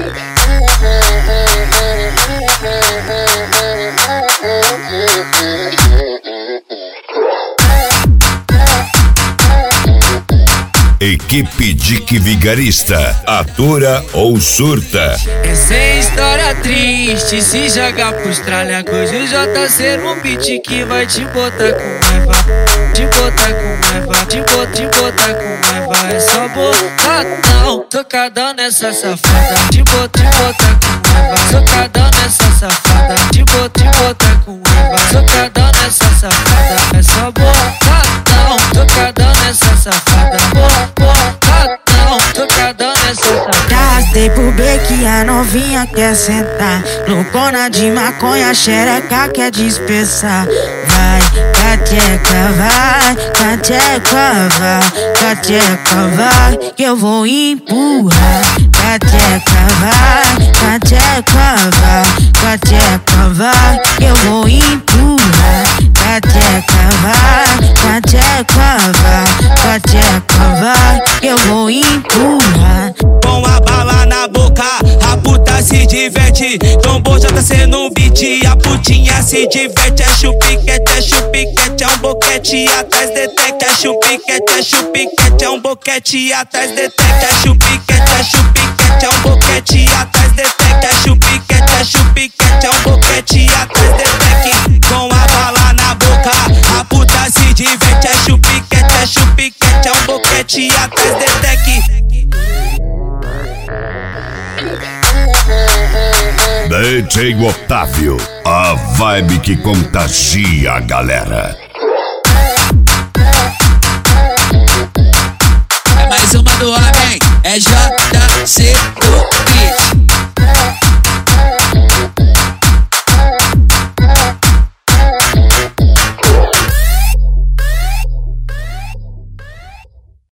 Equipe Dick Vigarista, atura ou surta. Essa é história triste, se jogar pros tralhacos. O JC no beat que vai te botar com raiva. Te botar com raiva, te botar com raiva. É só botadão, tocadão nessa safada. Te botar com raiva, socadão nessa safada. Te botar com raiva, socadão nessa safada. É só botadão, tocadão nessa safada. Botadão, tocadão nessa safada. Arrastei pro beque, a novinha quer sentar. Loucona de maconha, xereca quer dispersar. Vai, cateca, vai, cateca, vai, cateca, vai, que eu vou empurrar. Cateca, vai, cateca, vai, cateca, vai, que eu vou empurrar. Cateca, vai, cateca, vai, cateca, vai, que eu vou empurrar. Com a bala na boca, a puta se diverte. Trombou JC no beat, a putinha se diverte. É chupiquete, é um boquete atrás detecta. É chupiquete, é um boquete atrás detecta. É chupiquete, é um boquete atrás detecta. É chupiquete, é um boquete atrás detecta. Com a bala na boca, a puta se diverte. É chupiquete, é um boquete atrás detecta. DJ Otávio, a vibe que contagia a galera. É mais uma do homem, é JC.